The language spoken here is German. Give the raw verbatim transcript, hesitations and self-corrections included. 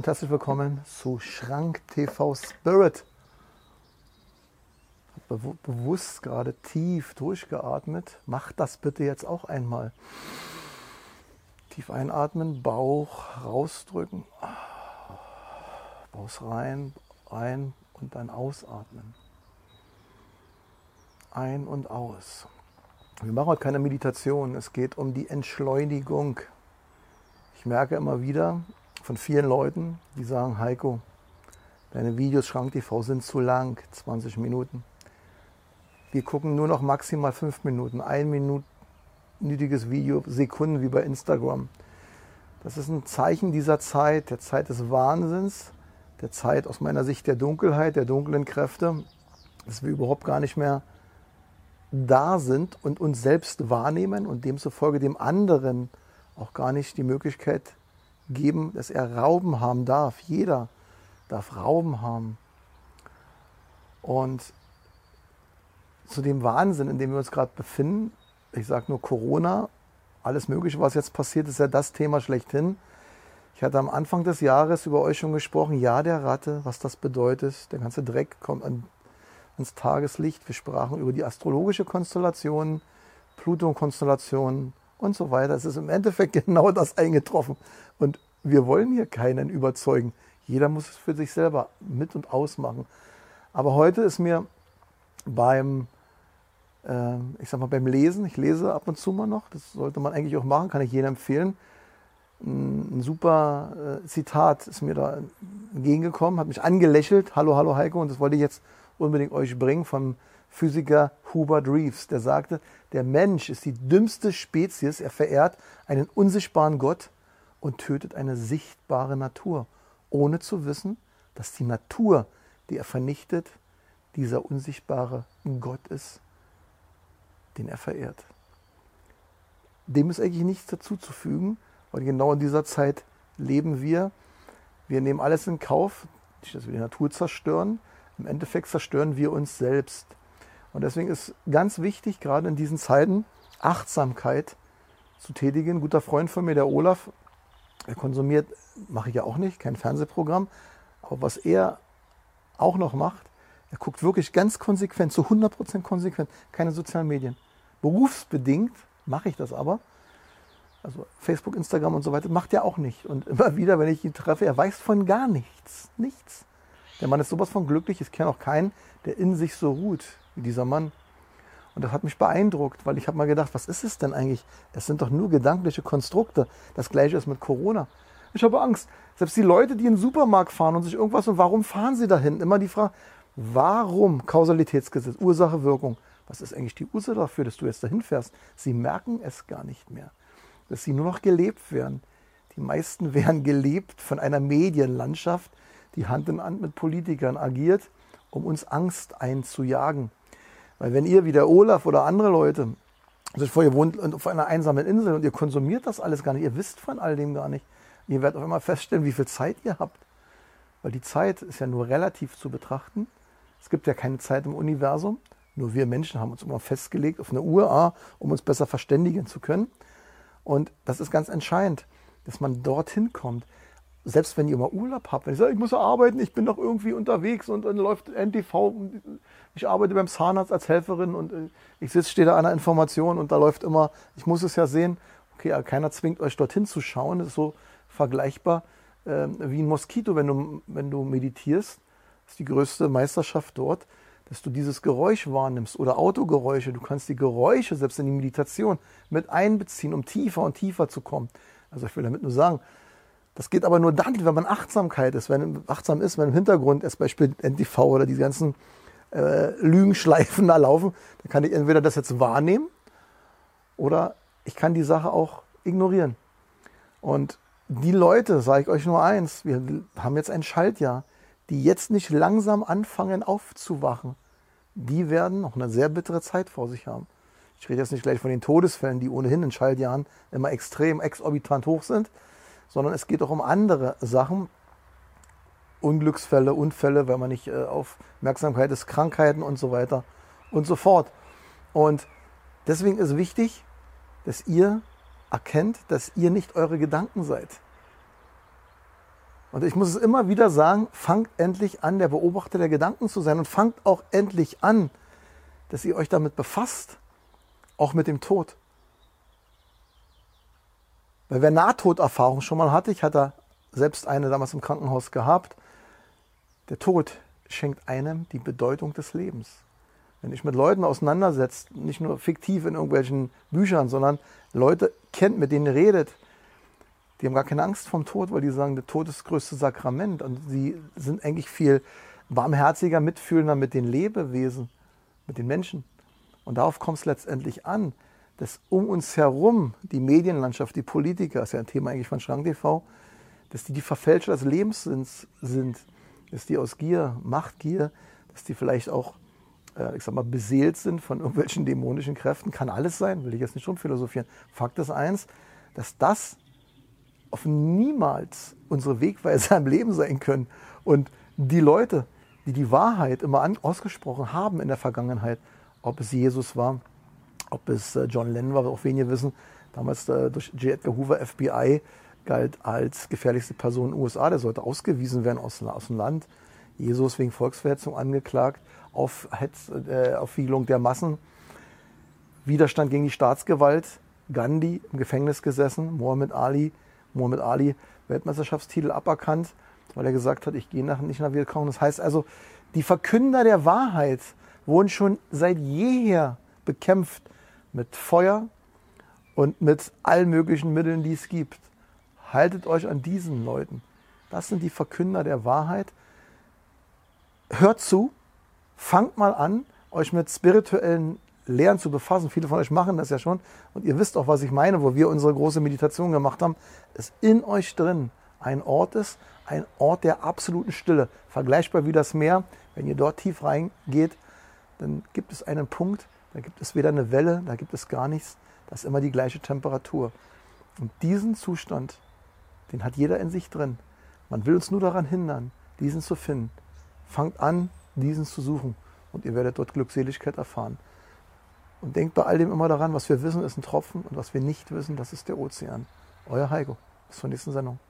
und herzlich willkommen zu Schrank T V Spirit. Ich habe be bewusst gerade tief durchgeatmet. Macht das bitte jetzt auch einmal. Tief einatmen, Bauch rausdrücken. Bauch rein, rein und dann ausatmen. Ein und aus. Wir machen heute keine Meditation, es geht um die Entschleunigung. Ich merke immer wieder von vielen Leuten, die sagen, Heiko, deine Videos Schrank T V sind zu lang, zwanzig Minuten. Wir gucken nur noch maximal fünf Minuten, ein minütiges Video, Sekunden wie bei Instagram. Das ist ein Zeichen dieser Zeit, der Zeit des Wahnsinns, der Zeit aus meiner Sicht der Dunkelheit, der dunklen Kräfte, dass wir überhaupt gar nicht mehr da sind und uns selbst wahrnehmen und demzufolge dem anderen auch gar nicht die Möglichkeit geben, dass er Raum haben darf. Jeder darf Raum haben. Und zu dem Wahnsinn, in dem wir uns gerade befinden, ich sage nur Corona, alles Mögliche, was jetzt passiert, ist ja das Thema schlechthin. Ich hatte am Anfang des Jahres über euch schon gesprochen, ja der Ratte, was das bedeutet. Der ganze Dreck kommt an, ans Tageslicht. Wir sprachen über die astrologische Konstellation, Pluton-Konstellation und so weiter. Es ist im Endeffekt genau das eingetroffen. Und wir wollen hier keinen überzeugen. Jeder muss es für sich selber mit und ausmachen. Aber heute ist mir beim, äh, ich sag mal, beim Lesen, ich lese ab und zu mal noch, das sollte man eigentlich auch machen, kann ich jedem empfehlen. Ein, ein super äh, Zitat ist mir da entgegengekommen, hat mich angelächelt. Hallo, hallo Heiko, und das wollte ich jetzt unbedingt euch bringen, vom Physiker Hubert Reeves. Der sagte, der Mensch ist die dümmste Spezies, er verehrt einen unsichtbaren Gott und tötet eine sichtbare Natur, ohne zu wissen, dass die Natur, die er vernichtet, dieser unsichtbare Gott ist, den er verehrt. Dem ist eigentlich nichts dazuzufügen, weil genau in dieser Zeit leben wir. Wir nehmen alles in Kauf, nicht, dass wir die Natur zerstören. Im Endeffekt zerstören wir uns selbst. Und deswegen ist ganz wichtig, gerade in diesen Zeiten, Achtsamkeit zu tätigen. Ein guter Freund von mir, der Olaf, er konsumiert, mache ich ja auch nicht, kein Fernsehprogramm, aber was er auch noch macht, er guckt wirklich ganz konsequent, zu hundert Prozent konsequent, keine sozialen Medien. Berufsbedingt mache ich das aber, also Facebook, Instagram und so weiter, macht er auch nicht. Und immer wieder, wenn ich ihn treffe, er weiß von gar nichts, nichts. Der Mann ist sowas von glücklich, ich kenne auch keinen, der in sich so ruht wie dieser Mann. Und das hat mich beeindruckt, weil ich habe mal gedacht, was ist es denn eigentlich? Es sind doch nur gedankliche Konstrukte. Das Gleiche ist mit Corona. Ich habe Angst. Selbst die Leute, die in den Supermarkt fahren und sich irgendwas, und warum fahren sie dahin? Immer die Frage, warum? Kausalitätsgesetz, Ursache, Wirkung. Was ist eigentlich die Ursache dafür, dass du jetzt dahin fährst? Sie merken es gar nicht mehr, dass sie nur noch gelebt werden. Die meisten werden gelebt von einer Medienlandschaft, die Hand in Hand mit Politikern agiert, um uns Angst einzujagen. Weil wenn ihr wie der Olaf oder andere Leute, also vor, ihr wohnt auf einer einsamen Insel und ihr konsumiert das alles gar nicht, ihr wisst von all dem gar nicht, ihr werdet auf einmal feststellen, wie viel Zeit ihr habt. Weil die Zeit ist ja nur relativ zu betrachten. Es gibt ja keine Zeit im Universum. Nur wir Menschen haben uns immer festgelegt auf eine Uhr, ah, um uns besser verständigen zu können. Und das ist ganz entscheidend, dass man dorthin kommt. Selbst wenn ihr mal Urlaub habt, wenn ich sage, ich muss arbeiten, ich bin doch irgendwie unterwegs und dann läuft N T V, ich arbeite beim Zahnarzt als Helferin und ich sitze, stehe da an der Information und da läuft immer, ich muss es ja sehen, okay, keiner zwingt euch dorthin zu schauen, das ist so vergleichbar äh, wie ein Moskito, wenn du, wenn du meditierst, das ist die größte Meisterschaft dort, dass du dieses Geräusch wahrnimmst oder Autogeräusche, du kannst die Geräusche selbst in die Meditation mit einbeziehen, um tiefer und tiefer zu kommen. Also ich will damit nur sagen, das geht aber nur dann, wenn man Achtsamkeit ist, wenn achtsam ist, wenn im Hintergrund als Beispiel N T V oder die ganzen äh, Lügenschleifen da laufen, dann kann ich entweder das jetzt wahrnehmen oder ich kann die Sache auch ignorieren. Und die Leute, sage ich euch nur eins, wir haben jetzt ein Schaltjahr, die jetzt nicht langsam anfangen aufzuwachen, die werden noch eine sehr bittere Zeit vor sich haben. Ich rede jetzt nicht gleich von den Todesfällen, die ohnehin in Schaltjahren immer extrem exorbitant hoch sind, sondern es geht auch um andere Sachen, Unglücksfälle, Unfälle, wenn man nicht äh, Aufmerksamkeit ist, Krankheiten und so weiter und so fort. Und deswegen ist wichtig, dass ihr erkennt, dass ihr nicht eure Gedanken seid. Und ich muss es immer wieder sagen, fangt endlich an, der Beobachter der Gedanken zu sein und fangt auch endlich an, dass ihr euch damit befasst, auch mit dem Tod. Weil wer Nahtoderfahrung schon mal hatte, ich hatte selbst eine damals im Krankenhaus gehabt, der Tod schenkt einem die Bedeutung des Lebens. Wenn ich mit Leuten auseinandersetzt, nicht nur fiktiv in irgendwelchen Büchern, sondern Leute kennt, mit denen redet, die haben gar keine Angst vom Tod, weil die sagen, der Tod ist das größte Sakrament. Und sie sind eigentlich viel barmherziger, mitfühlender mit den Lebewesen, mit den Menschen. Und darauf kommt es letztendlich an, dass um uns herum die Medienlandschaft, die Politiker, das ist ja ein Thema eigentlich von Schrank T V, dass die die Verfälscher des Lebens sind, dass die aus Gier, Machtgier, dass die vielleicht auch, ich sag mal, beseelt sind von irgendwelchen dämonischen Kräften. Kann alles sein, will ich jetzt nicht rumphilosophieren. Fakt ist eins, dass das auf niemals unsere Wegweiser im Leben sein können. Und die Leute, die die Wahrheit immer an, ausgesprochen haben in der Vergangenheit, ob es Jesus war, ob es äh, John Lennon war, auch wenige wissen, damals äh, durch J. Edgar Hoover, F B I, galt als gefährlichste Person in den U S A, der sollte ausgewiesen werden aus, aus dem Land. Jesus wegen Volksverhetzung angeklagt, auf Hetz, äh, Aufwiegelung der Massen, Widerstand gegen die Staatsgewalt, Gandhi im Gefängnis gesessen, Muhammad Ali, Muhammad Ali Weltmeisterschaftstitel aberkannt, weil er gesagt hat, ich gehe nach, nicht nach Vietcong. Das heißt also, die Verkünder der Wahrheit wurden schon seit jeher bekämpft mit Feuer und mit allen möglichen Mitteln, die es gibt. Haltet euch an diesen Leuten. Das sind die Verkünder der Wahrheit. Hört zu, fangt mal an, euch mit spirituellen Lehren zu befassen. Viele von euch machen das ja schon. Und ihr wisst auch, was ich meine, wo wir unsere große Meditation gemacht haben, ist in euch drin ein Ort ist, ein Ort der absoluten Stille. Vergleichbar wie das Meer. Wenn ihr dort tief reingeht, dann gibt es einen Punkt, da gibt es weder eine Welle, da gibt es gar nichts. Das ist immer die gleiche Temperatur. Und diesen Zustand, den hat jeder in sich drin. Man will uns nur daran hindern, diesen zu finden. Fangt an, diesen zu suchen. Und ihr werdet dort Glückseligkeit erfahren. Und denkt bei all dem immer daran, was wir wissen, ist ein Tropfen und was wir nicht wissen, das ist der Ozean. Euer Heiko. Bis zur nächsten Sendung.